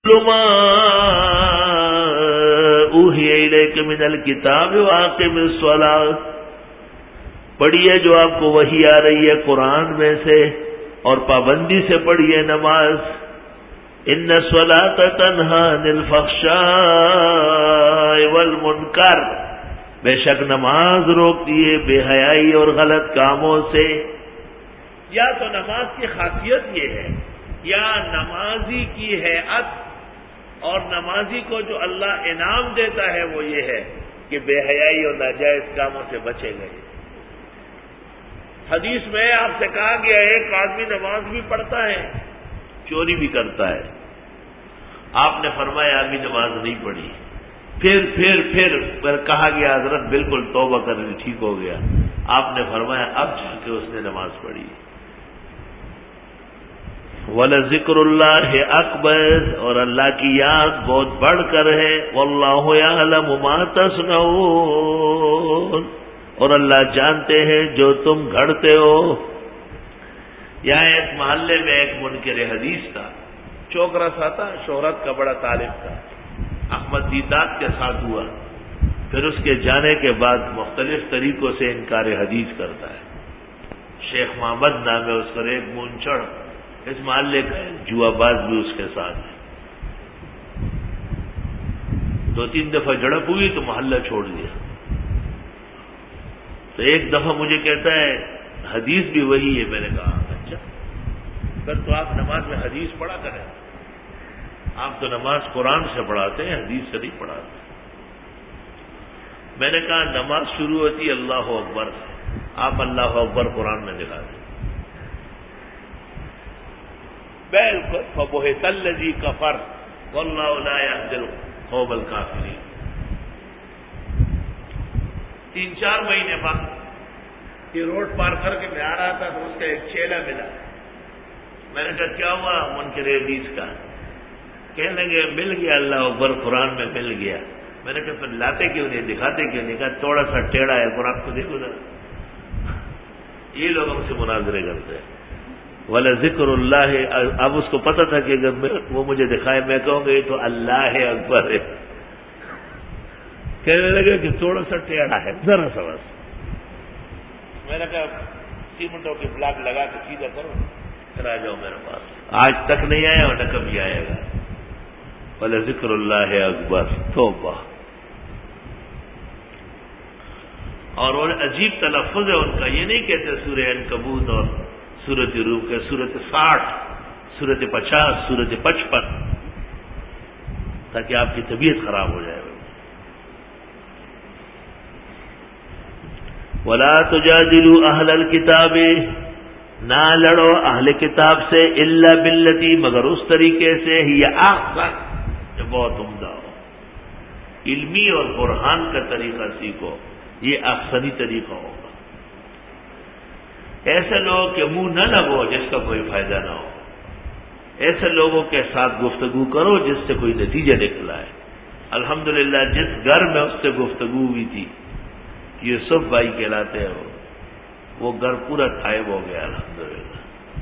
ما اوحی الیک من الکتاب واقم الصلاۃ، پڑھیے جو آپ کو وحی آ رہی ہے قرآن میں سے اور پابندی سے پڑھیے نماز. ان الصلاۃ تنہی عن الفحشاء والمنکر، بے شک نماز روکتی ہے بے حیائی اور غلط کاموں سے. یا تو نماز کی خاصیت یہ ہے، یا نمازی کی ہیئت اور نمازی کو جو اللہ انعام دیتا ہے وہ یہ ہے کہ بے حیائی اور ناجائز کاموں سے بچے گئے. حدیث میں آپ سے کہا گیا ایک آدمی نماز بھی پڑھتا ہے چوری بھی کرتا ہے. آپ نے فرمایا ابھی نماز نہیں پڑھی. پھر کہا گیا حضرت بالکل توبہ کر لی ٹھیک ہو گیا. آپ نے فرمایا اب جا کے اس نے نماز پڑھی. وَلَذِكْرُ اللَّهِ أَكْبَرُ، اور اللہ کی یاد بہت بڑھ کر ہے. وَاللَّهُ يَعْلَمُ مَا تَصْنَعُونَ، اور اللہ جانتے ہیں جو تم گھڑتے ہو. یہاں ایک محلے میں ایک منکر حدیث تھا، چوکرا سا تھا، شہرت کا بڑا طالب تھا. احمد دیدات کے ساتھ ہوا، پھر اس کے جانے کے بعد مختلف طریقوں سے انکار حدیث کرتا ہے. شیخ محمد نام ہے اس پر، ایک مونچڑ اس محلے کا جوا باز بھی اس کے ساتھ ہے. 2-3 دفعہ جھڑپ ہوئی تو محلہ چھوڑ دیا. تو ایک دفعہ مجھے کہتا ہے حدیث بھی وہی ہے. میں نے کہا اچھا پھر تو آپ نماز میں حدیث پڑھا کریں. آپ تو نماز قرآن سے پڑھاتے ہیں، حدیث سے نہیں پڑھاتے. میں نے کہا نماز شروع ہوتی اللہ اکبر سے، آپ اللہ اکبر قرآن میں دکھا دیں. بالکل فبہت الذی کفر واللہ لا یہدی القوم الکافرین. 3-4 مہینے بعد یہ روڈ پار کر کے میں آ رہا تھا تو اس کا ایک چیلا ملا. میں نے کہا کیا ہوا؟ منکر حدیث کا. کہنے لگے مل گیا اللہ اکبر قرآن میں مل گیا. میں نے کہا پھر لاتے کیوں نہیں، دکھاتے کیوں نہیں؟ کہا تھوڑا سا ٹیڑھا ہے قرآن کو دیکھو ذرا. یہ لوگ ہم سے مناظرے کرتے ہیں. وَلَذِكْرُ اللَّهِ، اب اس کو پتہ تھا کہ اگر وہ مجھے دکھائے میں کہوں گا یہ تو اللہ اکبر ہے. کہنے لگے کہ تھوڑا سا ٹیڑھا ہے ذرا سا بس. میں نے کہا سیمنٹوں کے بلاک لگا کے سیدھا کرو پھر آ جاؤ میرے پاس. آج تک نہیں آیا اور نہ کبھی آئے گا. وَلَذِكْرُ اللَّهِ اکبر. توبہ. اور وہ عجیب تلفظ ہے ان کا. یہ نہیں کہتے سورہ عنکبوت اور سورت روم کے، سورت 60، سورت 50، سورت 55، تاکہ آپ کی طبیعت خراب ہو جائے. وَلَا تُجَادِلُوا أَهْلَ الْكِتَابِ، نہ لڑو اہل کتاب سے، إِلَّا بِالَّتِي، مگر اس طریقے سے، ہی احسن، جو بہت عمدہ ہو. علمی اور برہان کا طریقہ سیکھو، یہ احسنی طریقہ ہوگا. ایسے لوگوں کے منہ نہ لگو جس کا کوئی فائدہ نہ ہو. ایسے لوگوں کے ساتھ گفتگو کرو جس سے کوئی نتیجہ نکلا ہے. الحمدللہ جس گھر میں اس سے گفتگو ہوئی تھی، یوسف بھائی کہلاتے ہیں وہ گھر پورا غائب ہو گیا الحمدللہ.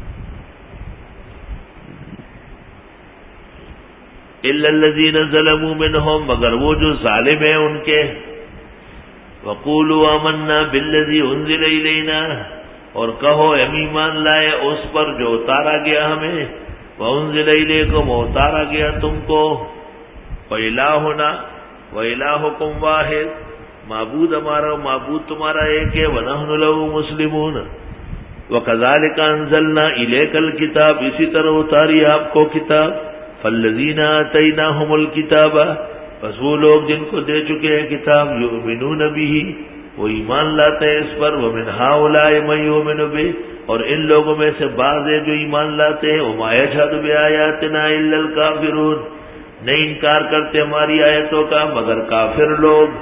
الا الذين ظلموا منهم، مگر وہ جو ظالم ہیں ان کے. وقولوا آمنا بالذي انزل الينا، اور کہو ہم ایمان لائے اس پر جو اتارا گیا ہمیں. وانزل الیکم، اتارا گیا تم کو. وإلہنا وإلہکم واحد، معبود ہمارا معبود تمہارا ایک ہے. ونحن له مسلمون. وکذالک انزلنا الیک الکتاب، اسی طرح اتاری آپ کو کتاب. فالذین آتیناہم الکتاب، بس وہ لوگ جن کو دے چکے ہیں کتاب. یؤمنون بہ، وہ ایمان لاتے ہیں اس پر. ومن ہؤلاء من یؤمن بہ، اور ان لوگوں میں سے بعض ہیں جو ایمان لاتے ہیں. وما یجحد بآیاتنا الا الکافرون، نہیں انکار کرتے ہماری آیتوں کا مگر کافر لوگ.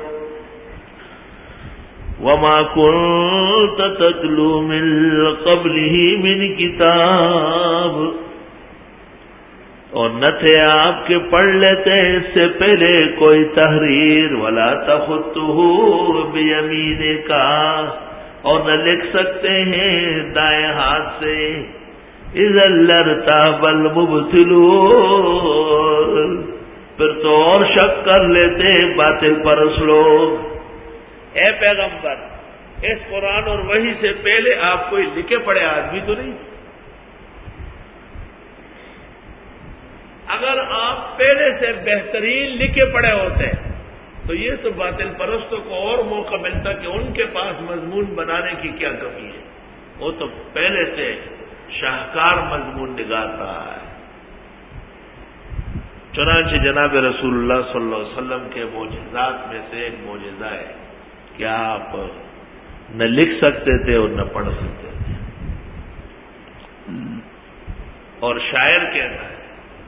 وما كنت تتلو من قبله من کتاب، اور نہ تھے آپ کے پڑھ لیتے اس سے پہلے کوئی تحریر. ولا تخطه بیمینک، اور نہ لکھ سکتے ہیں دائیں ہاتھ سے. اذا لارتاب المبطلون، پھر تو اور شک کر لیتے باطل پرست لوگ. اے پیغمبر، اس قرآن اور وحی سے پہلے آپ کوئی لکھے پڑے آدمی تو نہیں؟ اگر آپ پہلے سے بہترین لکھے پڑے ہوتے تو یہ تو باطل پرستوں کو اور موقع ملتا کہ ان کے پاس مضمون بنانے کی کیا کمی ہے. وہ تو پہلے سے شاہکار مضمون نگارتا ہے. چنانچہ جناب رسول اللہ صلی اللہ علیہ وسلم کے معجزات میں سے ایک معجزہ ہے کہ آپ نہ لکھ سکتے تھے اور نہ پڑھ سکتے تھے. اور شاعر کہتا ہے،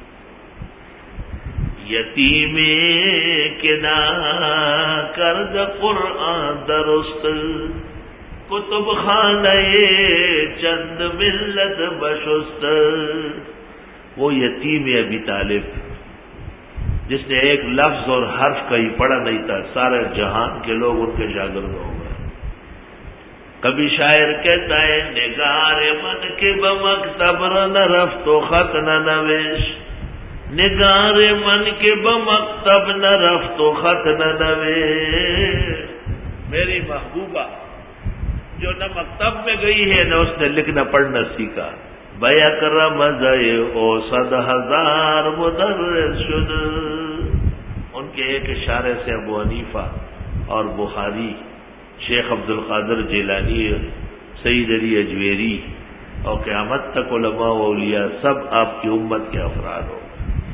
یتیم کے نا کرد قرآن درست، کتب خانہ چند ملت بشست. وہ یتیم ابی طالب جس نے ایک لفظ اور حرف کہیں پڑھا نہیں تھا، سارے جہان کے لوگ ان کے شاگرد ہو گئے. کبھی شاعر کہتا ہے، نگار من کے بمکتب نہ رفت و خط نہ نویش، نگار من کے بمکتب نہ رفت و خط نہ نویش. میری محبوبہ جو نہ مکتب میں گئی ہے نہ اس نے لکھنا پڑھنا سیکھا، بیاکرم مزے او 100,000 مدرس شد. ان کے ایک اشارے سے ابو حنیفہ اور بخاری، شیخ عبد القادر جیلانی، سید علی اجویری اور قیامت تک علماء و اولیاء سب آپ کی امت کے افراد ہو.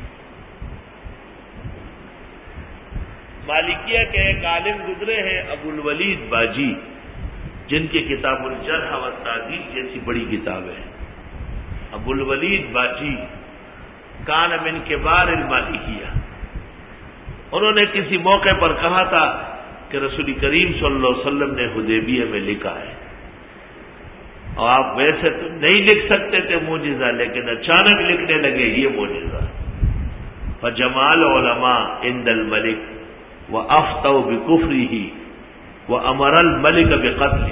مالکیہ کے ایک عالم گزرے ہیں ابو الولید باجی، جن کی کتاب الجرح و التعدیل جیسی بڑی کتابیں ہیں. ابو الولید باجی کان من کبار المالکیہ. انہوں نے کسی موقع پر کہا تھا کہ رسول کریم صلی اللہ علیہ وسلم نے حدیبیہ میں لکھا ہے، اور آپ ویسے تو نہیں لکھ سکتے تھے معجزہ، لیکن اچانک لکھنے لگے یہ معجزہ. فجمال علماء عند الملک وافتوا بکفرہ وامر الملک بقتلہ.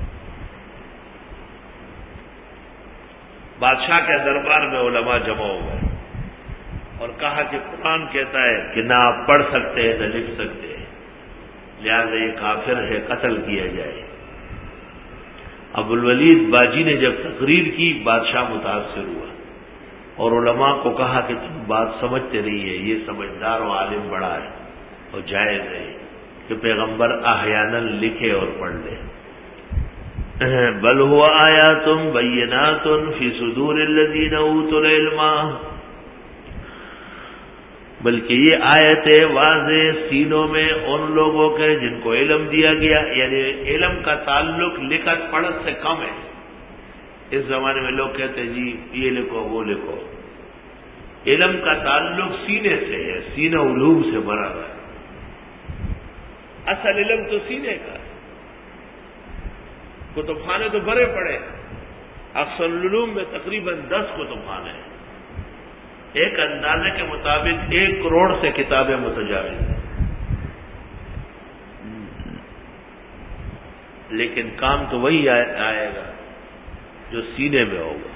بادشاہ کے دربار میں علماء جمع ہو گئے اور کہا کہ قرآن کہتا ہے کہ نہ آپ پڑھ سکتے ہیں نہ لکھ سکتے ہیں، لہذا یہ کافر ہے، قتل کیا جائے. ابو الولید باجی نے جب تقریر کی بادشاہ متاثر ہوا اور علماء کو کہا کہ تم بات سمجھتے نہیں ہے، یہ سمجھدار و عالم بڑا ہے اور جائز ہے کہ پیغمبر احیانا لکھے اور پڑھ لے. بل هو آیات بینات فی صدور الذین اوتوا العلم، بلکہ یہ آیتیں واضح سینوں میں ان لوگوں کے جن کو علم دیا گیا. یعنی علم کا تعلق لکھت پڑھت سے کم ہے. اس زمانے میں لوگ کہتے ہیں جی یہ لکھو وہ لکھو. علم کا تعلق سینے سے ہے، سینہ علوم سے بھرا ہے. اصل علم تو سینے کا ہے. کتب خانے تو بھرے پڑے. اکثر العلوم میں تقریباً 10 کتب خانے ہیں. ایک اندازے کے مطابق 1 کروڑ سے کتابیں متجاوز ہیں. لیکن کام تو وہی آئے گا جو سینے میں ہوگا.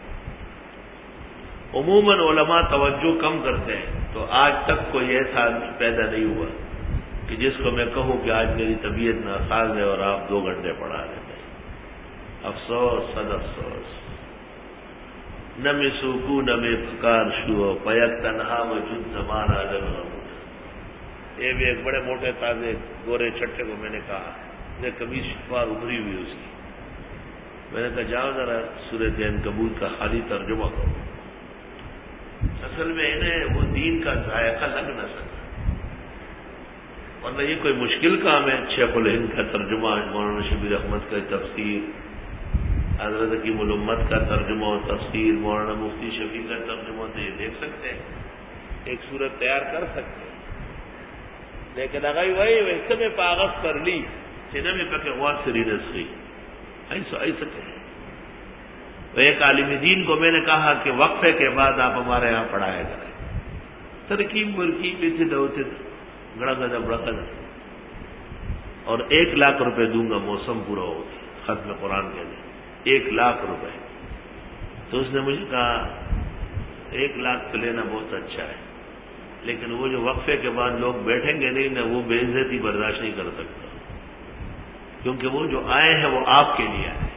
عموماً علماء توجہ کم کرتے ہیں، تو آج تک کوئی ایسا آدمی پیدا نہیں ہوا کہ جس کو میں کہوں کہ آج میری طبیعت ناساز ہے اور آپ 2 گھنٹے پڑھا رہے ہیں. افسوس صد افسوس. نہ میں سوکو نہ میں پکار شو پیک تنہا وجود زمان آدم. یہ بھی ایک بڑے موٹے تازے گورے چھٹے کو میں نے کہا، میرے کمیز شفار ابری ہوئی اس کی. میں نے کہا جاؤ ذرا سورۃ عنکبوت کا خالی ترجمہ کرو. اصل میں انہیں وہ دین کا ذائقہ لگ نہ سکتا، ورنہ یہ کوئی مشکل کام ہے. شیخ الہند کا ترجمہ، مولانا شبیر احمد کا تفسیر، حضرت حکیم الامت کا ترجمہ و تفسیر، مولانا مفتی شفیع کا ترجمہ، تو یہ دیکھ سکتے ہیں، ایک صورت تیار کر سکتے ہیں. لیکن اگر وہی ویسے میں پاغت کر لی سینہ میں پکے غور سری نسخی ایسا کہ ایک عالم دین کو میں نے کہا کہ وقفے کے بعد آپ ہمارے یہاں پڑھایا کریں. ترکیب مرکیب اسے دوتے گڑا گدا بڑا گدا، اور 1 لاکھ روپے دوں گا موسم پورا ہو گیا ختم قرآن کے لیے. 1 لاکھ روپے. تو اس نے مجھے کہا 1 لاکھ تو لینا بہت اچھا ہے، لیکن وہ جو وقفے کے بعد لوگ بیٹھیں گے نہیں نا، وہ بے عزتی برداشت نہیں کر سکتا، کیونکہ وہ جو آئے ہیں وہ آپ کے لیے آئے.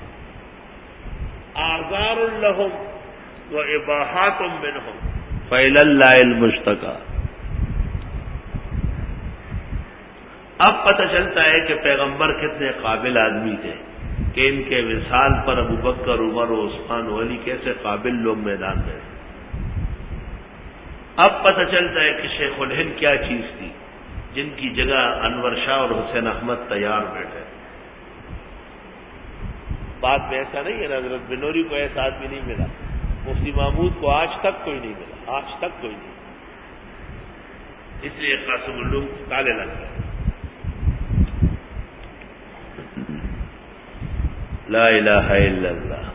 آزار لہم و اباحات منہم فإلی اللہ المشتکیٰ. اب پتہ چلتا ہے کہ پیغمبر کتنے قابل آدمی تھے کہ ان کے وصال پر ابو بکر، عمر و عثمان و علی کیسے قابل لوگ میدان میں. اب پتہ چلتا ہے کہ شیخ الہند کیا چیز تھی جن کی جگہ انور شاہ اور حسین احمد تیار بیٹھے. بات میں ایسا نہیں ہے، حضرت بنوری کو ایسا آدمی نہیں ملا، مفتی محمود کو آج تک کوئی نہیں ملا، آج تک کوئی نہیں. اس لیے قاسم العلوم تالے لگ گئے. لا الہ الا اللہ.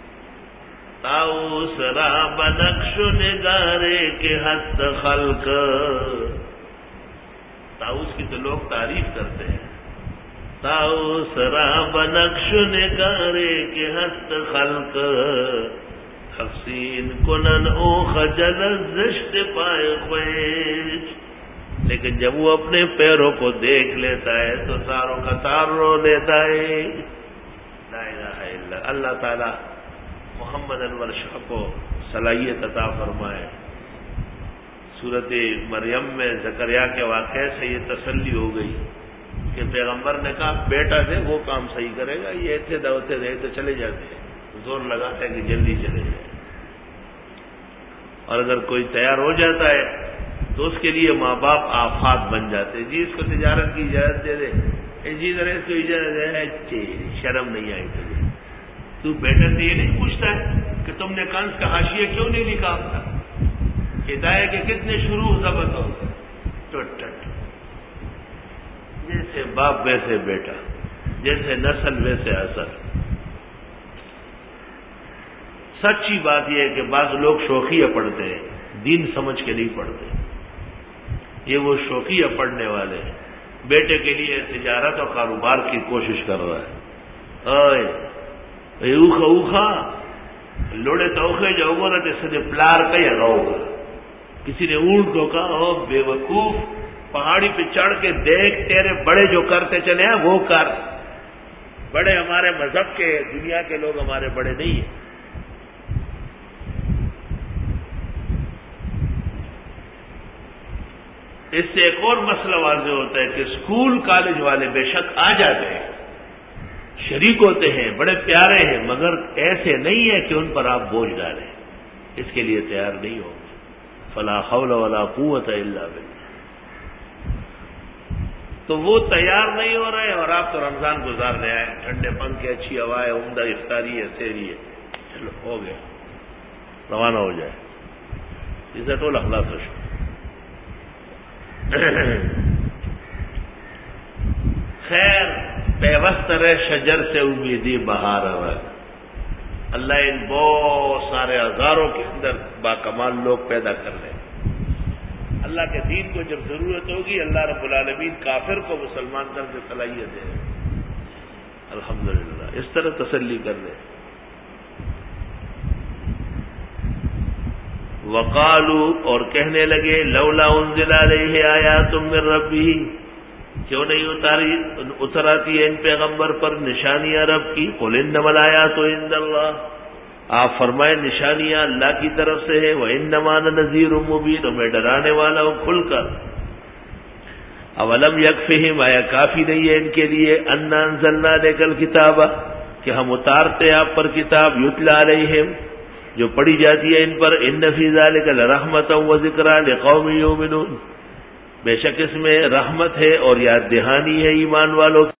تاؤ سرا بنقش نگارے کے ہست خلق. تاؤس کی تو لوگ تعریف کرتے ہیں. تاؤ سرا بنقش نگارے کے ہست خلق. حسین کنن او خجل زشت پائے خویش. لیکن جب وہ اپنے پیروں کو دیکھ لیتا ہے تو ساروں کا سار رو لیتا ہے. لا الہ الا اللہ. تعالی محمد انور شاہ کو صلاحیت عطا فرمائے. سورت مریم میں زکریا کے واقعے سے یہ تسلی ہو گئی کہ پیغمبر نے کہا بیٹا دے وہ کام صحیح کرے گا، یہ ایسے دعوتیں دے تو چلے جاتے ہیں، زور لگاتے ہیں کہ جلدی چلے جائے. اور اگر کوئی تیار ہو جاتا ہے تو اس کے لیے ماں باپ آفات بن جاتے ہیں. جی اس کو تجارت کی اجازت دے دے، جی ذرا اس کو اجازت دے، شرم نہیں آئی تجھے. تو بیٹا سے یہ نہیں پوچھتا ہے کہ تم نے کنز کا حاشیہ کیوں نہیں لکھا تھا؟ ہدایت کے کتنے شروع ضبط ہو گئے. ٹوٹ جیسے باپ ویسے بیٹا، جیسے نسل ویسے اثر. سچی بات یہ ہے کہ بعض لوگ شوخیہ پڑھتے ہیں، دین سمجھ کے نہیں پڑھتے. یہ وہ شوخیہ پڑھنے والے ہیں. بیٹے کے لیے تجارت اور کاروبار کی کوشش کر رہا ہے. اوکھا اوکھا لوڑے توخے جو عمرت اس نے پلار کا یا ہوگا. کسی نے اونٹ کو کہا او بے وقوف، پہاڑی پہ چڑھ کے دیکھ تیرے بڑے جو کرتے چلے ہیں وہ کر. بڑے ہمارے مذہب کے، دنیا کے لوگ ہمارے بڑے نہیں ہیں. اس سے ایک اور مسئلہ واضح ہوتا ہے کہ اسکول کالج والے بے شک آ جاتے ہیں، شریک ہوتے ہیں، بڑے پیارے ہیں، مگر ایسے نہیں ہے کہ ان پر آپ بوجھ ڈالیں. اس کے لیے تیار نہیں ہوں. فلا حول ولا قوت الا باللہ. تو وہ تیار نہیں ہو رہے اور آپ تو رمضان گزارنے آئے، ٹھنڈے پنکھے، اچھی ہوائیں، عمدہ افطاری ہے، سحری ہے، چلو ہو گیا، روانہ ہو جائے. عزت الاخلاق رشک. خیر پیوست رہ شجر سے امیدی بہار رکھ. اللہ ان بہت سارے ہزاروں کے اندر باکمال لوگ پیدا کر لیں. اللہ کے دین کو جب ضرورت ہوگی اللہ رب العالمین کافر کو مسلمان کر کے صلاحیت دے. الحمدللہ اس طرح تسلی کر لیں. وقالو اور کہنے لگے لولا انزل علیہ آیات من ربہ، کیوں نہیں اتراتی ہے ان پیغمبر پر نشانیاں رب کی. قل انما الآیات عند اللہ، آپ فرمائیں نشانیاں اللہ کی طرف سے ہے. وانما انا نذیر مبین، اور میں ڈرانے والا ہوں کھل کر. اولم یکفہم، آیا کافی نہیں ہے ان کے لیے انا انزلنا الیک الکتاب، کہ ہم اتارتے آپ پر کتاب، یتلی علیہم جو پڑھی جاتی ہے ان پر. ان فی ذلک لرحمۃ و ذکریٰ لقوم یؤمنون، بے شک اس میں رحمت ہے اور یاد دہانی ہے ایمان والوں کی.